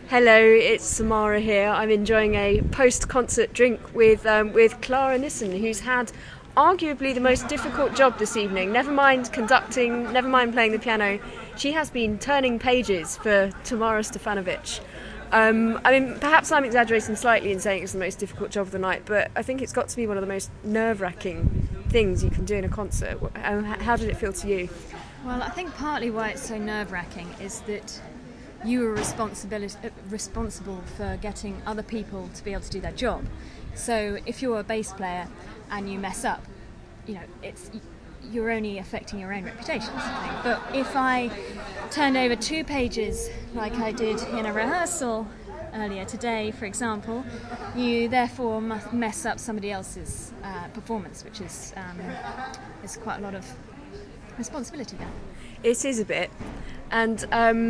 Hello, it's Samara here. I'm enjoying a post-concert drink with Clara Nissen, who's had arguably the most difficult job this evening. Never mind conducting, never mind playing the piano. She has been turning pages for Tamara Stefanovic. Perhaps I'm exaggerating slightly in saying it's the most difficult job of the night, but I think it's got to be one of the most nerve-wracking things you can do in a concert. How did it feel to you? Well, I think partly why it's so nerve-wracking is that you are responsible for getting other people to be able to do their job. So if you're a bass player and you mess up, you're only affecting your own reputation or something. But if I turned over 2 pages like I did in a rehearsal earlier today, for example, you therefore must mess up somebody else's performance, which is quite a lot of responsibility there. It is a bit, and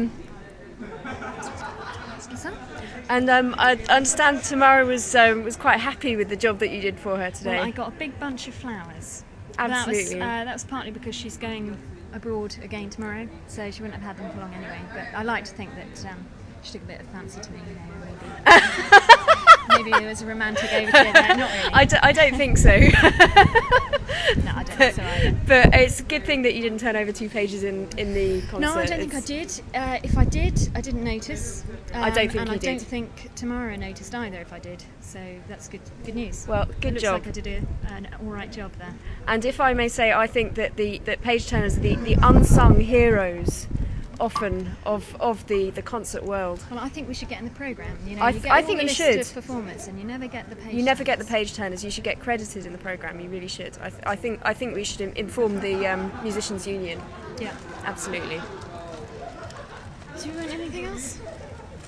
I understand Tamara was quite happy with the job that you did for her today. Well, I got a big bunch of flowers. Absolutely. That was partly because she's going abroad again tomorrow, so she wouldn't have had them for long anyway. But I like to think that she took a bit of fancy to me, maybe. Maybe there was a romantic overture there. Not really. I don't think so. No, I don't think so either. But it's a good thing that you didn't turn over 2 pages in the concert. No, I don't think I did. If I did, I didn't notice. I don't think you did. And I don't think Tamara noticed either if I did. So that's good news. Well, good it job. Looks like I did an all right job there. And if I may say, I think that that page turners are the unsung heroes often of the concert world. Well, I think we should get in the programme. I think you should. Of performers, and you never get the page. You never get the page turners. You should get credited in the programme. You really should. I think we should inform the musicians' union. Yeah, absolutely. Do you want anything else?